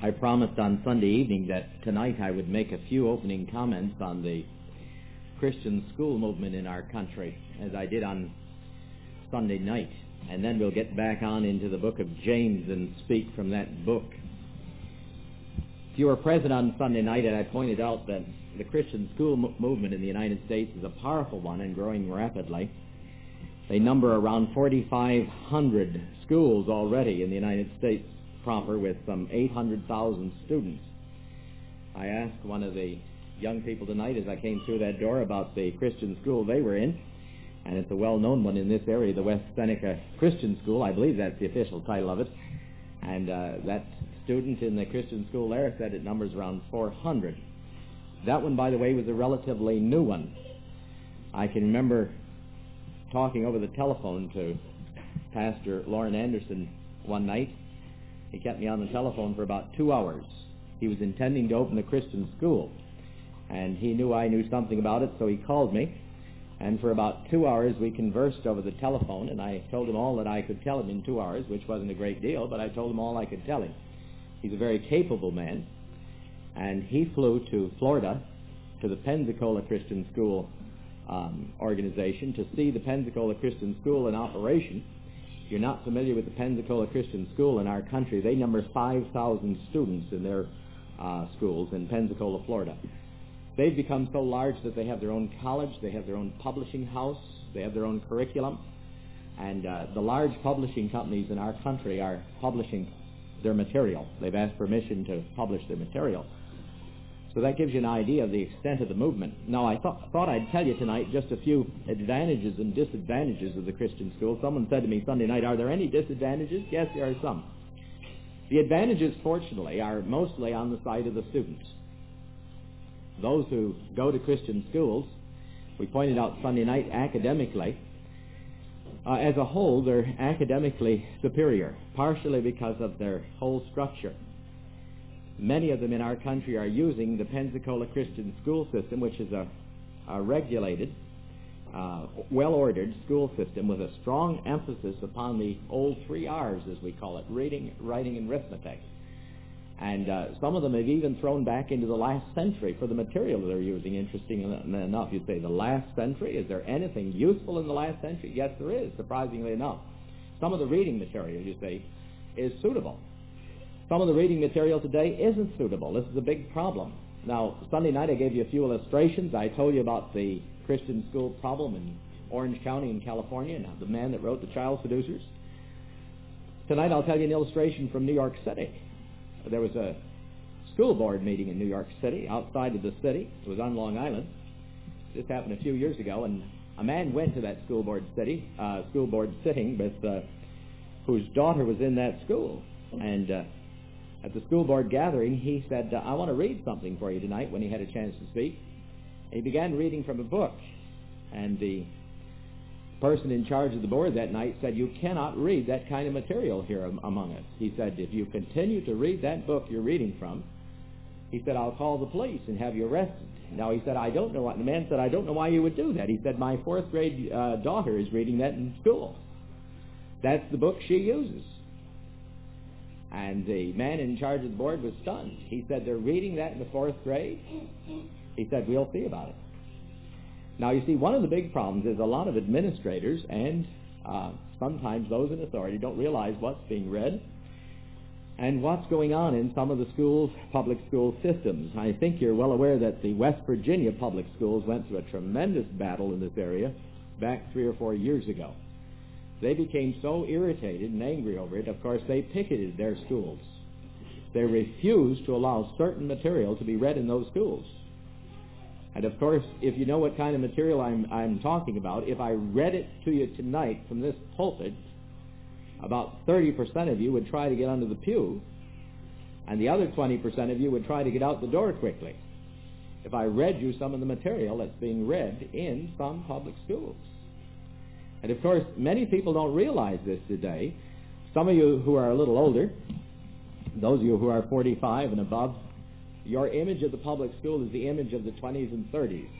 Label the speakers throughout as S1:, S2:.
S1: I promised on Sunday evening that tonight I would make a few opening comments on the Christian school movement in our country, as I did on Sunday night. And then we'll get back on into the book of James and speak from that book. If you were present on Sunday night, and I pointed out that the Christian school movement in the United States is a powerful one and growing rapidly. They number around 4,500 schools already in the United States proper, with some 800,000 students. I asked one of the young people tonight as I came through that door about the Christian school they were in, and it's a well-known one in this area, the West Seneca Christian School. I believe that's the official title of it. And that student in the Christian school there said it numbers around 400. That one, by the way, was a relatively new one. I can remember talking over the telephone to Pastor Lauren Anderson one night. He kept me on the telephone for about 2 hours. He was intending to open a Christian school, and he knew I knew something about it, so he called me. And for about 2 hours we conversed over the telephone, and I told him all that I could tell him in 2 hours, which wasn't a great deal, but I told him all I could tell him. He's a very capable man, and he flew to Florida to the Pensacola Christian School organization to see the Pensacola Christian School in operation. If you're not familiar with the Pensacola Christian School in our country, they number 5,000 students in their schools in Pensacola, Florida. They've become so large that they have their own college, they have their own publishing house, they have their own curriculum, and the large publishing companies in our country are publishing their material. They've asked permission to publish their material. So that gives you an idea of the extent of the movement. Now, I thought I'd tell you tonight just a few advantages and disadvantages of the Christian school. Someone said to me Sunday night, are there any disadvantages? Yes, there are some. The advantages, fortunately, are mostly on the side of the students. Those who go to Christian schools, we pointed out Sunday night, academically, as a whole, they're academically superior, partially because of their whole structure. Many of them in our country are using the Pensacola Christian school system, which is a regulated, well-ordered school system with a strong emphasis upon the old 3 R's, as we call it, reading, writing, and arithmetic. And some of them have even thrown back into the last century for the material they're using. Interesting enough, you'd say, the last century? Is there anything useful in the last century? Yes, there is, surprisingly enough. Some of the reading material, you see, is suitable. Some of the reading material today isn't suitable. This is a big problem. Now, Sunday night I gave you a few illustrations. I told you about the Christian school problem in Orange County in California and the man that wrote The Child Seducers. Tonight I'll tell you an illustration from New York City. There was a school board meeting in New York City, outside of the city. It was on Long Island. This happened a few years ago, and a man went to that school board sitting with whose daughter was in that school. And at the school board gathering, he said, I want to read something for you tonight, when he had a chance to speak. And he began reading from a book. And the person in charge of the board that night said, you cannot read that kind of material here among us. He said, if you continue to read that book you're reading from, he said, I'll call the police and have you arrested. Now, he said, I don't know what. The man said, I don't know why you would do that. He said, my 4th grade daughter is reading that in school. That's the book she uses. And the man in charge of the board was stunned. He said, they're reading that in the 4th grade? He said, we'll see about it. Now, you see, one of the big problems is a lot of administrators and sometimes those in authority don't realize what's being read and what's going on in some of the schools, public school systems. I think you're well aware that the West Virginia public schools went through a tremendous battle in this area back 3 or 4 years ago. They became so irritated and angry over it, of course, they picketed their schools. They refused to allow certain material to be read in those schools. And of course, if you know what kind of material I'm talking about, if I read it to you tonight from this pulpit, about 30% of you would try to get under the pew, and the other 20% of you would try to get out the door quickly. If I read you some of the material that's being read in some public schools. And of course, many people don't realize this today. Some of you who are a little older, those of you who are 45 and above, your image of the public school is the image of the 20s and 30s.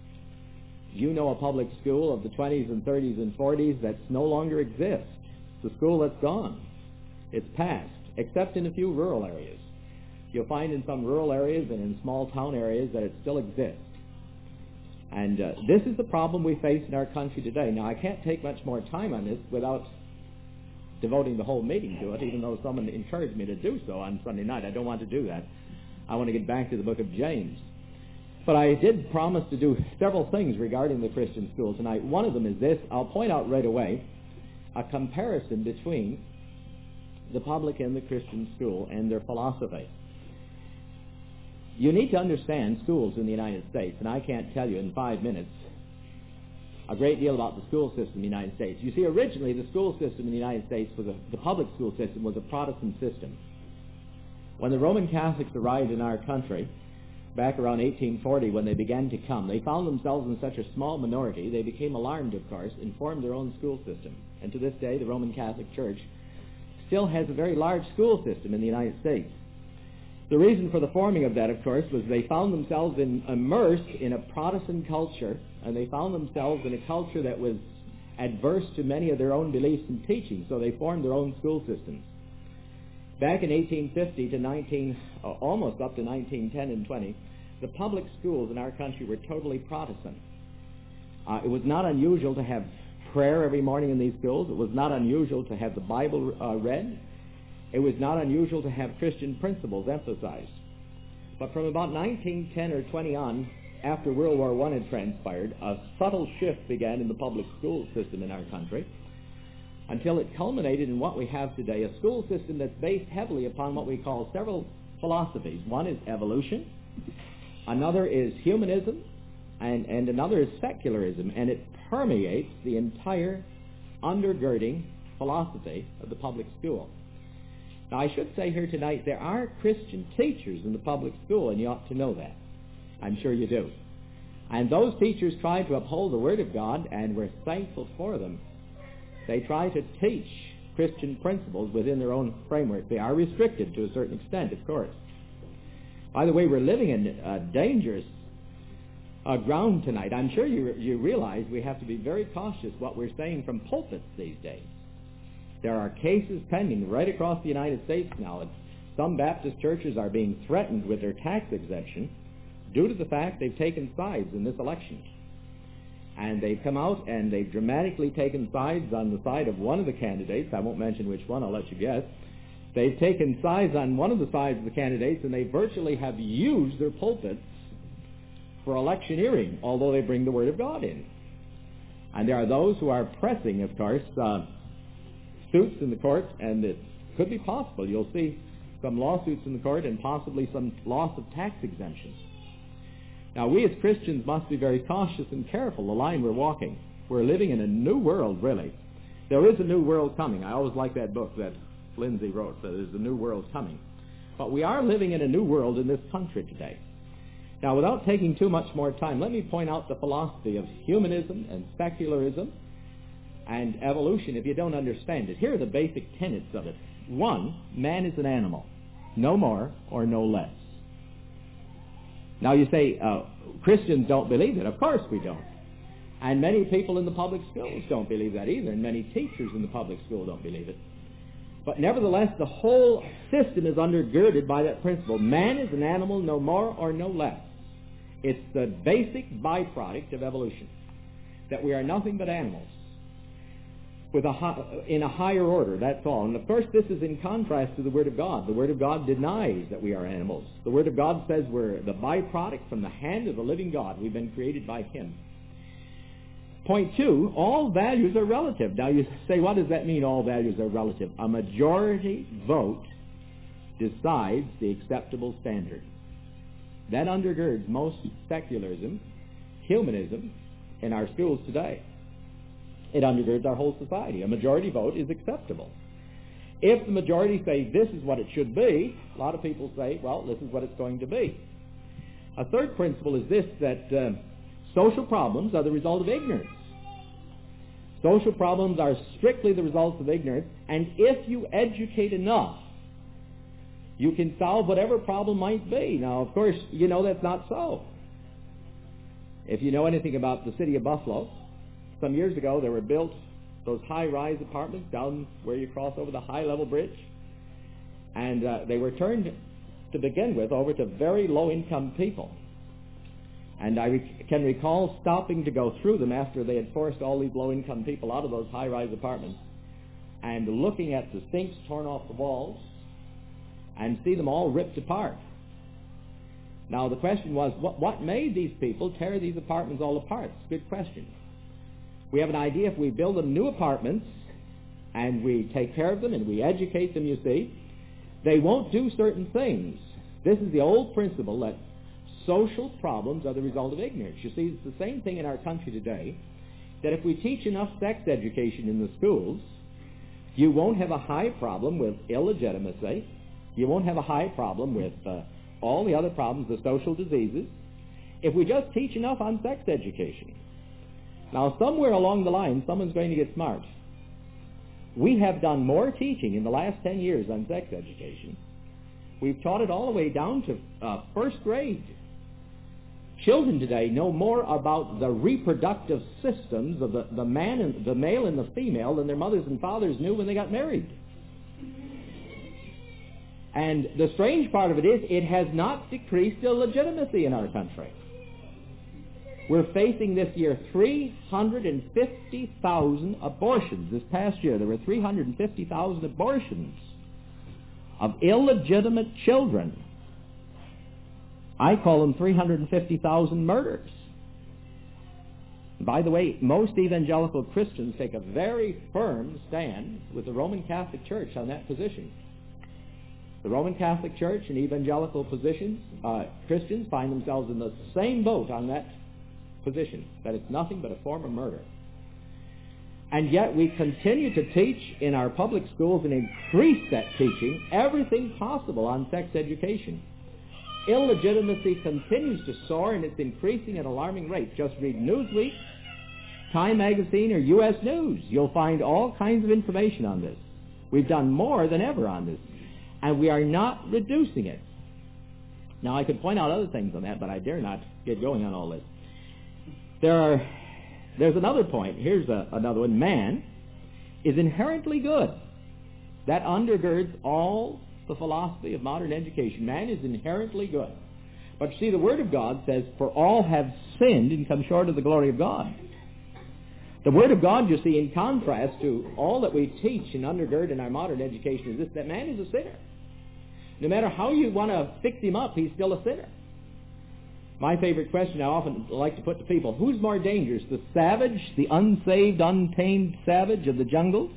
S1: You know a public school of the 20s and 30s and 40s that no longer exists. It's a school that's gone. It's past, except in a few rural areas. You'll find in some rural areas and in small town areas that it still exists. And this is the problem we face in our country today. Now, I can't take much more time on this without devoting the whole meeting to it, even though someone encouraged me to do so on Sunday night. I don't want to do that. I want to get back to the book of James. But I did promise to do several things regarding the Christian school tonight. One of them is this. I'll point out right away a comparison between the public and the Christian school and their philosophy. You need to understand schools in the United States, and I can't tell you in 5 minutes a great deal about the school system in the United States. You see, originally the school system in the United States, the public school system, was a Protestant system. When the Roman Catholics arrived in our country, back around 1840, when they began to come, they found themselves in such a small minority, they became alarmed, of course, and formed their own school system. And to this day, the Roman Catholic Church still has a very large school system in the United States. The reason for the forming of that, of course, was they found themselves immersed in a Protestant culture, and they found themselves in a culture that was adverse to many of their own beliefs and teachings, so they formed their own school systems. Back in 1850 to almost up to 1910 and 20, the public schools in our country were totally Protestant. It was not unusual to have prayer every morning in these schools. It was not unusual to have the Bible read. It was not unusual to have Christian principles emphasized. But from about 1910 or 20 on, after World War I had transpired, a subtle shift began in the public school system in our country until it culminated in what we have today, a school system that's based heavily upon what we call several philosophies. One is evolution, another is humanism, and another is secularism, and it permeates the entire undergirding philosophy of the public school. Now, I should say here tonight, there are Christian teachers in the public school, and you ought to know that. I'm sure you do. And those teachers try to uphold the Word of God, and we're thankful for them. They try to teach Christian principles within their own framework. They are restricted to a certain extent, of course. By the way, we're living in dangerous ground tonight. I'm sure you realize we have to be very cautious what we're saying from pulpits these days. There are cases pending right across the United States now. Some Baptist churches are being threatened with their tax exemption due to the fact they've taken sides in this election. And they've come out and they've dramatically taken sides on the side of one of the candidates. I won't mention which one, I'll let you guess. They've taken sides on one of the sides of the candidates, and they virtually have used their pulpits for electioneering, although they bring the Word of God in. And there are those who are pressing, of course, suits in the court, and it could be possible you'll see some lawsuits in the court and possibly some loss of tax exemptions. Now, we as Christians must be very cautious and careful the line we're walking. We're living in a new world, really. There is a new world coming. I always like that book that Lindsay wrote, that there's a new world coming. But we are living in a new world in this country today. Now, without taking too much more time, let me point out the philosophy of humanism and secularism and evolution if you don't understand it. Here are the basic tenets of it. One, man is an animal, no more or no less. Now you say, Christians don't believe it. Of course we don't. And many people in the public schools don't believe that either, and many teachers in the public school don't believe it. But nevertheless, the whole system is undergirded by that principle. Man is an animal, no more or no less. It's the basic byproduct of evolution, that we are nothing but animals in a higher order, that's all. And of course, this is in contrast to the Word of God. The Word of God denies that we are animals. The Word of God says we're the byproduct from the hand of the living God. We've been created by Him. Point two, all values are relative. Now you say, what does that mean, all values are relative? A majority vote decides the acceptable standard. That undergirds most secularism, humanism in our schools today. It undergirds our whole society. A majority vote is acceptable. If the majority say this is what it should be, a lot of people say, well, this is what it's going to be. A third principle is this, that social problems are the result of ignorance. Social problems are strictly the result of ignorance, and if you educate enough, you can solve whatever problem might be. Now, of course, you know that's not so. If you know anything about the city of Buffalo, some years ago there were built those high-rise apartments down where you cross over the high-level bridge, and they were turned to begin with, over to very low-income people. And I can recall stopping to go through them after they had forced all these low-income people out of those high-rise apartments and looking at the sinks torn off the walls and see them all ripped apart. Now, the question was, what made these people tear these apartments all apart? It's a good question. We have an idea if we build them new apartments and we take care of them and we educate them, you see, they won't do certain things. This is the old principle that social problems are the result of ignorance. You see, it's the same thing in our country today, that if we teach enough sex education in the schools, you won't have a high problem with illegitimacy. You won't have a high problem with all the other problems, the social diseases, if we just teach enough on sex education. Now, somewhere along the line, someone's going to get smart. We have done more teaching in the last 10 years on sex education. We've taught it all the way down to first grade. Children today know more about the reproductive systems of the man and the male and the female than their mothers and fathers knew when they got married. And the strange part of it is, it has not decreased illegitimacy in our country. We're facing this year 350,000 abortions. This past year, there were 350,000 abortions of illegitimate children. I call them 350,000 murders. By the way, most evangelical Christians take a very firm stand with the Roman Catholic Church on that position. The Roman Catholic Church and evangelical Christians find themselves in the same boat on that position, that it's nothing but a form of murder. And yet we continue to teach in our public schools and increase that teaching everything possible on sex education. Illegitimacy continues to soar, and it's increasing at an alarming rate. Just read Newsweek, Time Magazine, or U.S. News. You'll find all kinds of information on this. We've done more than ever on this, and we are not reducing it. Now, I could point out other things on that, but I dare not get going on all this. There's another point. Here's another one. Man is inherently good. That undergirds all the philosophy of modern education. Man is inherently good. But you see, the Word of God says, for all have sinned and come short of the glory of God. The Word of God, you see, in contrast to all that we teach and undergird in our modern education, is this, that man is a sinner. No matter how you want to fix him up, he's still a sinner. My favorite question I often like to put to people, who's more dangerous, the savage, the unsaved, untamed savage of the jungles,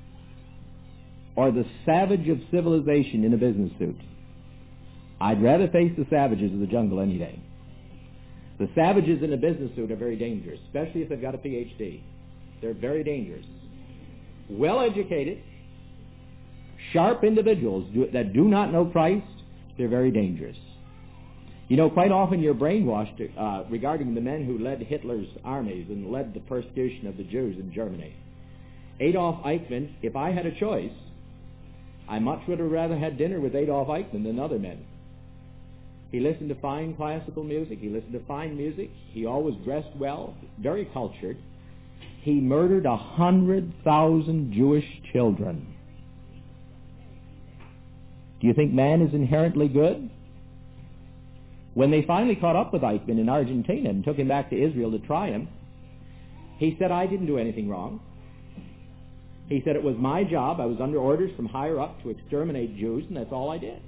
S1: or the savage of civilization in a business suit? I'd rather face the savages of the jungle any day. The savages in a business suit are very dangerous, especially if they've got a PhD. They're very dangerous. Well-educated, sharp individuals that do not know Christ, they're very dangerous. You know, quite often you're brainwashed regarding the men who led Hitler's armies and led the persecution of the Jews in Germany. Adolf Eichmann, if I had a choice, I much would have rather had dinner with Adolf Eichmann than other men. He listened to fine classical music. He listened to fine music. He always dressed well, very cultured. He murdered 100,000 Jewish children. Do you think man is inherently good? When they finally caught up with Eichmann in Argentina and took him back to Israel to try him, he said, I didn't do anything wrong. He said, it was my job. I was under orders from higher up to exterminate Jews, and that's all I did.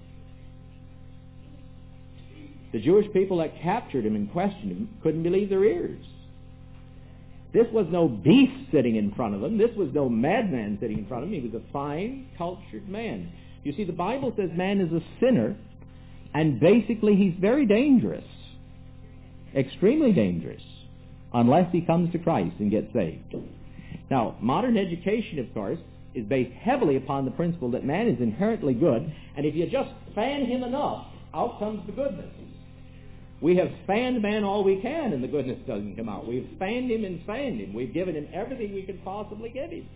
S1: The Jewish people that captured him and questioned him couldn't believe their ears. This was no beast sitting in front of him. This was no madman sitting in front of him. He was a fine, cultured man. You see, the Bible says man is a sinner, and basically he's very dangerous, extremely dangerous, unless he comes to Christ and gets saved. Now, modern education, of course, is based heavily upon the principle that man is inherently good, and if you just fan him enough, out comes the goodness. We have fanned man all we can, and the goodness doesn't come out. We've fanned him and fanned him. We've given him everything we could possibly give him.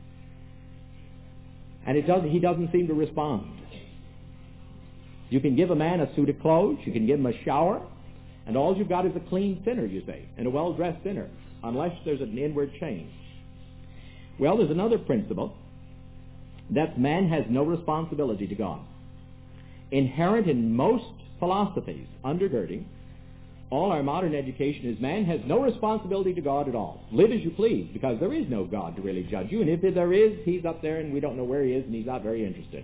S1: And he doesn't seem to respond. You can give a man a suit of clothes, you can give him a shower, and all you've got is a clean sinner, you say, and a well-dressed sinner, unless there's an inward change. Well, there's another principle, that man has no responsibility to God. Inherent in most philosophies, undergirding all our modern education, is man has no responsibility to God at all. Live as you please, because there is no God to really judge you, and if there is, he's up there and we don't know where he is, and he's not very interested.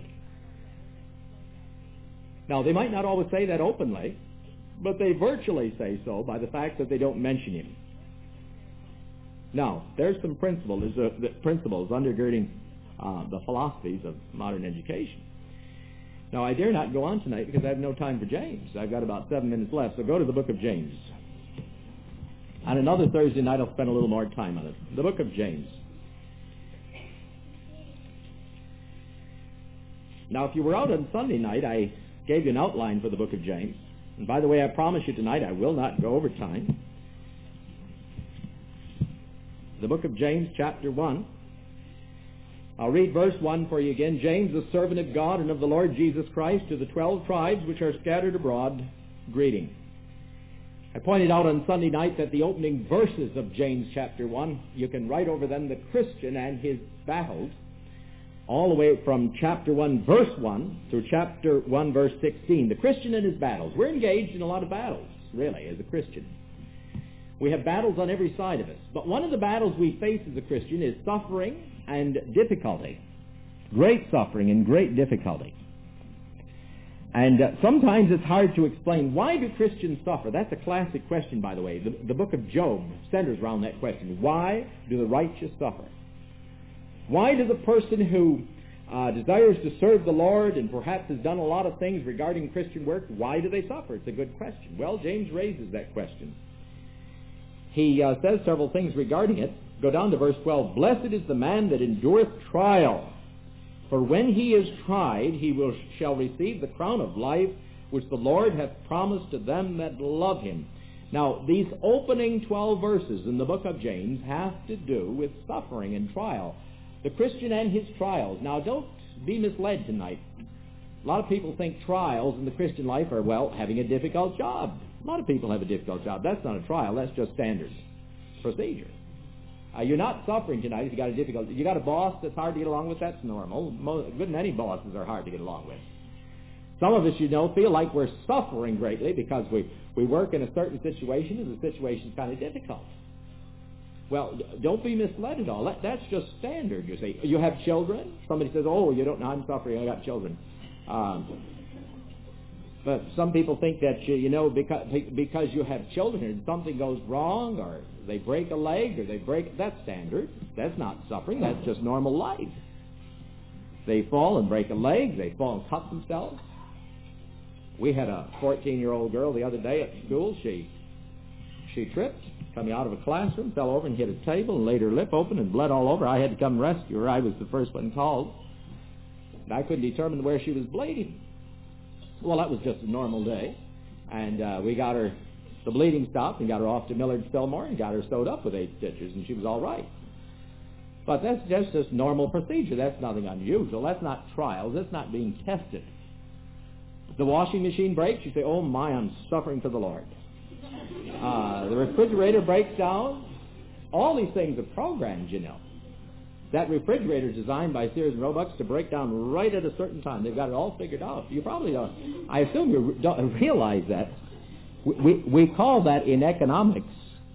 S1: Now, they might not always say that openly, but they virtually say so by the fact that they don't mention him. Now, there's some principles undergirding the philosophies of modern education. Now, I dare not go on tonight because I have no time for James. I've got about 7 minutes left, so go to the book of James. On another Thursday night, I'll spend a little more time on it. The book of James. Now, if you were out on Sunday night, I gave you an outline for the book of James. And by the way, I promise you tonight I will not go over time. The book of James, chapter 1. I'll read verse 1 for you again. James, the servant of God and of the Lord Jesus Christ, to the 12 tribes which are scattered abroad, greeting. I pointed out on Sunday night that the opening verses of James chapter 1, you can write over them the Christian and his battles, all the way from chapter 1, verse 1, through chapter 1, verse 16. The Christian and his battles. We're engaged in a lot of battles, really, as a Christian. We have battles on every side of us. But one of the battles we face as a Christian is suffering and difficulty. Great suffering and great difficulty. And sometimes it's hard to explain, why do Christians suffer? That's a classic question, by the way. The book of Job centers around that question. Why do the righteous suffer? Why does a person who desires to serve the Lord and perhaps has done a lot of things regarding Christian work, why do they suffer? It's a good question. Well, James raises that question. He says several things regarding it. Go down to verse 12. Blessed is the man that endureth trial, for when he is tried, he shall receive the crown of life, which the Lord hath promised to them that love him. Now, these opening 12 verses in the book of James have to do with suffering and trial. The Christian and his trials. Now, don't be misled tonight. A lot of people think trials in the Christian life are, well, having a difficult job. A lot of people have a difficult job. That's not a trial. That's just standard procedure. You're not suffering tonight if you got a difficult... You got a boss that's hard to get along with, that's normal. Good many bosses are hard to get along with. Some of us, feel like we're suffering greatly because we work in a certain situation and the situation's kind of difficult. Well, don't be misled at all. That's just standard, you see. You have children. Somebody says, oh, you don't know, I'm suffering, I got children. But some people think that, because you have children and something goes wrong or they break a leg or that's standard. That's not suffering. That's just normal life. They fall and break a leg. They fall and cut themselves. We had a 14-year-old girl the other day at school. She tripped, coming out of a classroom, fell over and hit a table and laid her lip open and bled all over. I had to come rescue her. I was the first one called. And I couldn't determine where she was bleeding. Well, that was just a normal day. And we got her, the bleeding stopped, and got her off to Millard Fillmore and got her sewed up with 8 stitches, and she was all right. But that's just normal procedure. That's nothing unusual. That's not trials. That's not being tested. The washing machine breaks, you say, oh my, I'm suffering for the Lord. The refrigerator breaks down. All these things are programmed, That refrigerator is designed by Sears and Roebuck to break down right at a certain time. They've got it all figured out. You probably don't. I assume you don't realize that. We call that in economics.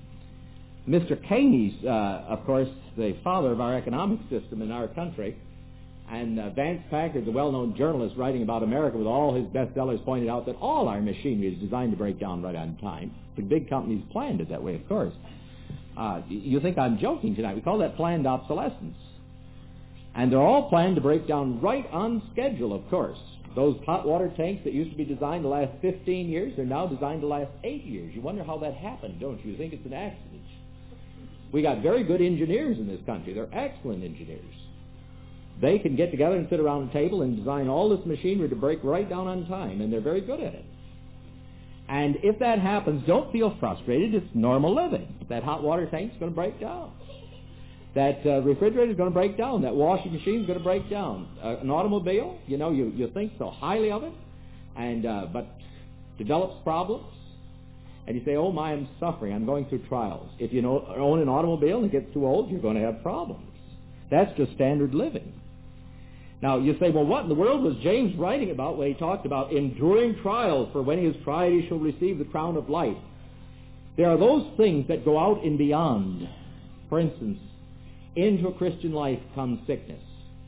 S1: Mr. Keynes, of course, the father of our economic system in our country, and Vance Packard, the well-known journalist writing about America with all his bestsellers, pointed out that all our machinery is designed to break down right on time. The big companies planned it that way, of course. You think I'm joking tonight. We call that planned obsolescence. And they're all planned to break down right on schedule, of course. Those hot water tanks that used to be designed to last 15 years are now designed to last 8 years. You wonder how that happened, don't you? You think it's an accident. We got very good engineers in this country. They're excellent engineers. They can get together and sit around a table and design all this machinery to break right down on time, and they're very good at it. And if that happens, don't feel frustrated. It's normal living. That hot water tank's going to break down. That refrigerator's going to break down. That washing machine's going to break down. An automobile, you think so highly of it, and but develops problems. And you say, oh my, I'm suffering. I'm going through trials. If you own an automobile and it gets too old, you're going to have problems. That's just standard living.
S2: Now, you say, well, what in the world was James writing about when he talked about enduring trials, for when he is tried he shall receive the crown of life? There are those things that go out and beyond. For instance, into a Christian life comes sickness.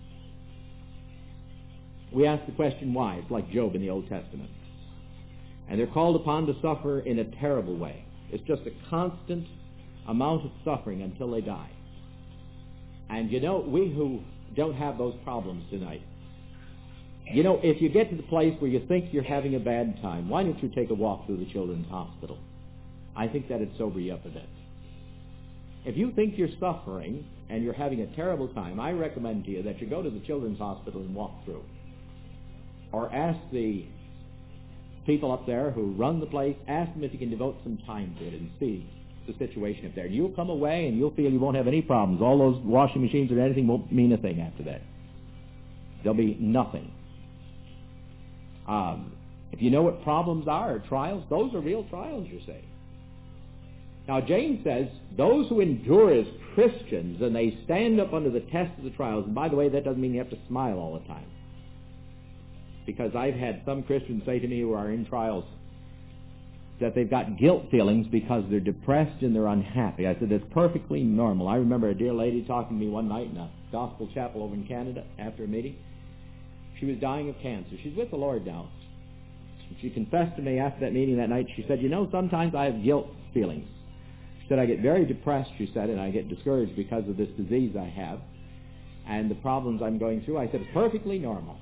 S2: We ask the question why. It's like Job in the Old Testament. And they're called upon to suffer in a terrible way. It's just a constant amount of suffering until they die. And you know, we who don't have those problems tonight, you know, if you get to the place where you think you're having a bad time, why don't you take a walk through the children's hospital? I think that'd sober you up a bit. If you think you're suffering and you're having a terrible time, I recommend to you that you go to the children's hospital and walk through. Or ask the people up there who run the place, ask them if you can devote some time to it and see the situation up there. You'll come away and you'll feel you won't have any problems. All those washing machines or anything won't mean a thing after that. There'll be nothing. If you know what problems are, or trials, those are real trials, you say. Now, James says, those who endure as Christians and they stand up under the test of the trials, and by the way, that doesn't mean you have to smile all the time. Because I've had some Christians say to me who are in trials that they've got guilt feelings because they're depressed and they're unhappy. I said, that's perfectly normal. I remember a dear lady talking to me one night in a gospel chapel over in Canada after a meeting. She was dying of cancer. She's with the Lord now. And she confessed to me after that meeting that night, she said, you know, sometimes I have guilt feelings. She said, I get very depressed, she said, and I get discouraged because of this disease I have and the problems I'm going through. I said, it's perfectly normal.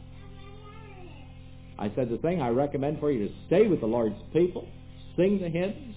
S2: I said, the thing I recommend for you is stay with the Lord's people, sing the hymns,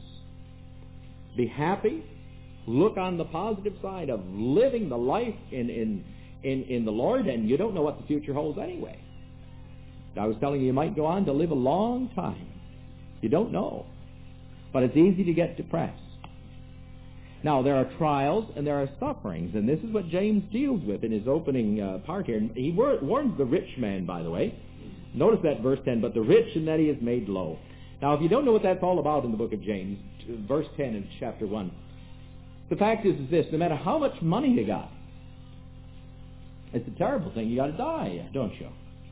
S2: be happy, look on the positive side of living the life in the Lord, and you don't know what the future holds anyway. I was telling you, you might go on to live a long time. You don't know. But it's easy to get depressed. Now, there are trials and there are sufferings, and this is what James deals with in his opening part here. And he warns the rich man, by the way. Notice that verse 10, but the rich in that he is made low. Now, if you don't know what that's all about in the book of James, verse 10 of chapter 1, the fact is this, no matter how much money you got, it's a terrible thing. You got to die, don't you?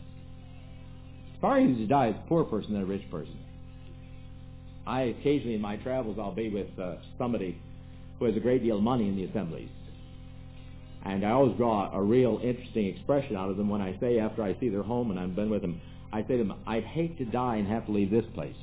S2: It's far easier to die as a poor person than a rich person. I occasionally in my travels, I'll be with somebody who has a great deal of money in the assemblies. And I always draw a real interesting expression out of them when I say, after I see their home and I've been with them, I say to them, I'd hate to die and have to leave this place.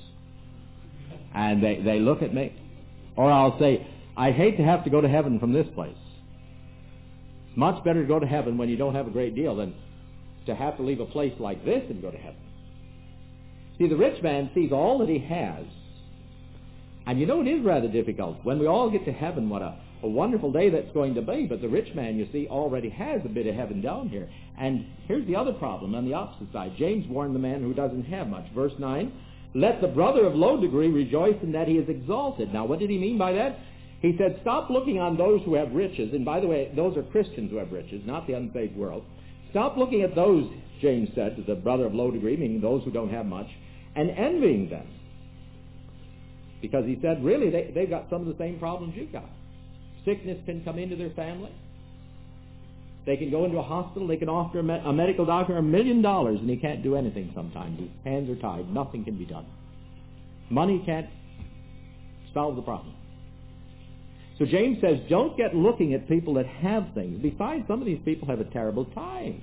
S2: And they look at me. Or I'll say, I'd hate to have to go to heaven from this place. It's much better to go to heaven when you don't have a great deal than to have to leave a place like this and go to heaven. See, the rich man sees all that he has. And you know, it is rather difficult. When we all get to heaven, what a wonderful day that's going to be. But the rich man, you see, already has a bit of heaven down here. And here's the other problem on the opposite side. James warned the man who doesn't have much. Verse 9, let the brother of low degree rejoice in that he is exalted. Now, what did he mean by that? He said, stop looking on those who have riches. And by the way, those are Christians who have riches, not the unsaved world. Stop looking at those, James said, to the brother of low degree, meaning those who don't have much, and envying them. Because he said, really, they've got some of the same problems you've got. Sickness can come into their family. They can go into a hospital. They can offer a medical doctor $1 million, and he can't do anything sometimes. His hands are tied. Nothing can be done. Money can't solve the problem. So James says, don't get looking at people that have things. Besides, some of these people have a terrible time.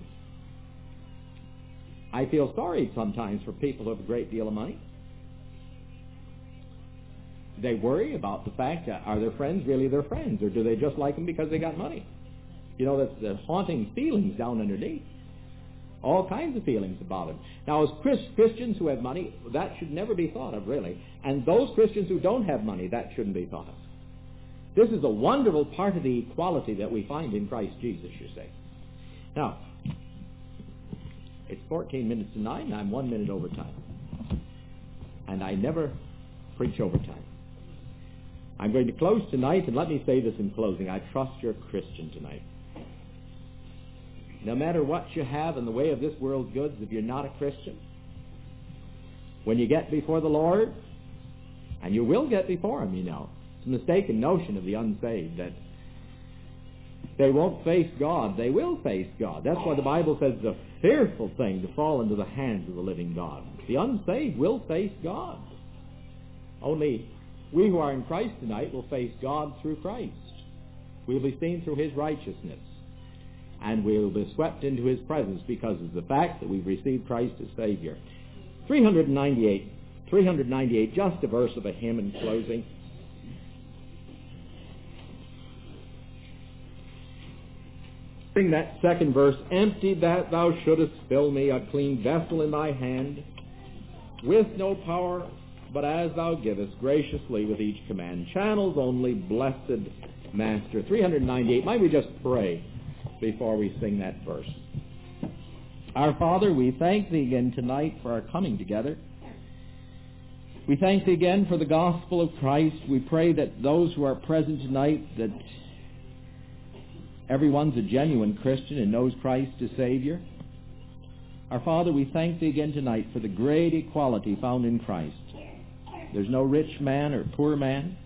S2: I feel sorry sometimes for people who have a great deal of money. They worry about the fact that are their friends really their friends, or do they just like them because they got money? You know, that's the haunting feelings down underneath. All kinds of feelings about them. Now, as Christians who have money, that should never be thought of, really. And those Christians who don't have money, that shouldn't be thought of. This is a wonderful part of the equality that we find in Christ Jesus, you say. Now, it's 14 minutes to 9, and I'm 1 minute over time. And I never preach overtime. I'm going to close tonight, and let me say this in closing. I trust you're a Christian tonight. No matter what you have in the way of this world's goods, if you're not a Christian, when you get before the Lord, and you will get before Him, you know. It's a mistaken notion of the unsaved that they won't face God. They will face God. That's why the Bible says it's a fearful thing to fall into the hands of the living God. The unsaved will face God. Only we who are in Christ tonight will face God through Christ. We'll be seen through His righteousness. And we'll be swept into His presence because of the fact that we've received Christ as Savior. 398, just a verse of a hymn in closing. Sing that second verse. Empty that thou shouldest fill me, a clean vessel in thy hand, with no power, but as thou givest graciously with each command. Channels only, blessed Master. 398. Might we just pray before we sing that verse? Our Father, we thank Thee again tonight for our coming together. We thank Thee again for the gospel of Christ. We pray that those who are present tonight, that everyone's a genuine Christian and knows Christ as Savior. Our Father, we thank Thee again tonight for the great equality found in Christ. There's no rich man or poor man,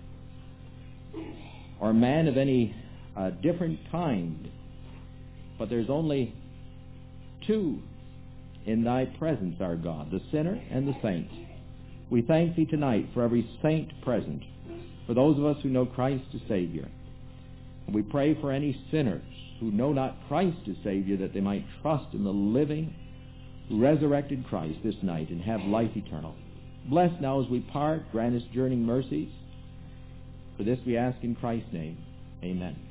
S2: or man of any different kind, but there's only two in Thy presence, our God, the sinner and the saint. We thank Thee tonight for every saint present, for those of us who know Christ as Savior. And we pray for any sinners who know not Christ as Savior, that they might trust in the living, resurrected Christ this night and have life eternal. Bless now as we part, grant us journeying mercies. For this we ask in Christ's name. Amen.